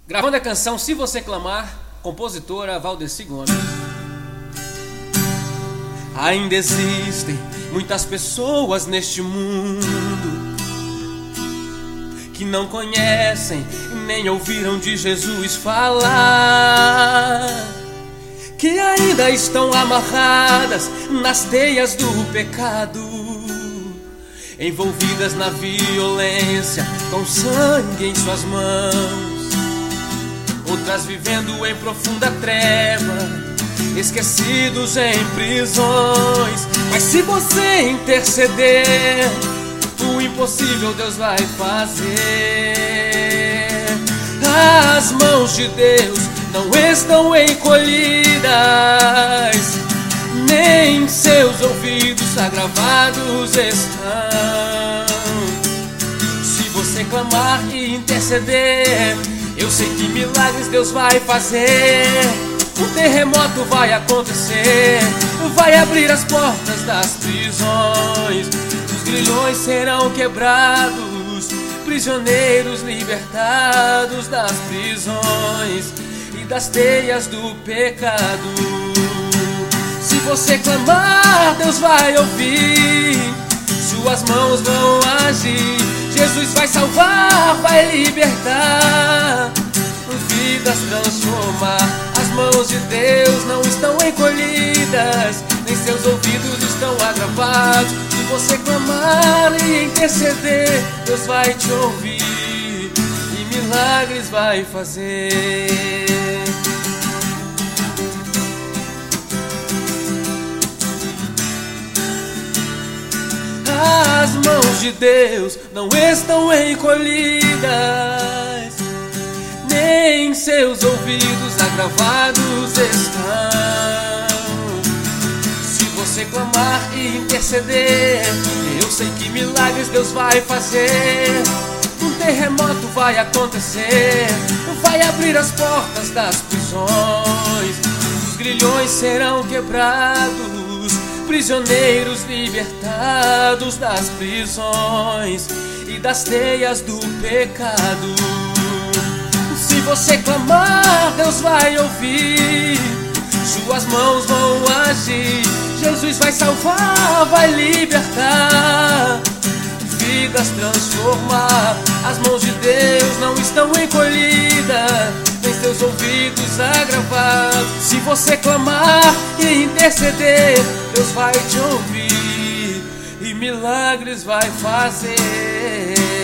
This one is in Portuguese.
Gravando a canção Se Você Clamar, compositora Valdeci Gomes. Ainda existem muitas pessoas neste mundo que não conhecem nem ouviram de Jesus falar, que ainda estão amarradas nas teias do pecado, envolvidas na violência, com sangue em suas mãos. Outras vivendo em profunda treva, esquecidos em prisões. Mas se você interceder, o impossível Deus vai fazer. As mãos de Deus não estão encolhidas, nem seus ouvidos agravados estão. Se você clamar e interceder, eu sei que milagres Deus vai fazer. Um terremoto vai acontecer, vai abrir as portas das prisões. Os grilhões serão quebrados, prisioneiros libertados das prisões e das teias do pecado. Se você clamar, Deus vai ouvir, suas mãos vão agir. Jesus vai salvar, vai libertar, vidas transformar. As mãos de Deus não estão encolhidas, nem seus ouvidos estão agravados. Se você clamar e interceder, Deus vai te ouvir e milagres vai fazer. As mãos de Deus não estão encolhidas, nem seus ouvidos agravados estão. Se você clamar e interceder, eu sei que milagres Deus vai fazer. Um terremoto vai acontecer, vai abrir as portas das prisões. Os grilhões serão quebrados, prisioneiros libertados das prisões e das teias do pecado. Se você clamar, Deus vai ouvir, suas mãos vão agir. Jesus vai salvar, vai libertar, vidas transformar. As mãos de Deus não estão encolhidas, nem seus ouvidos agravados. Se você clamar e interceder, Deus vai te ouvir e milagres vai fazer.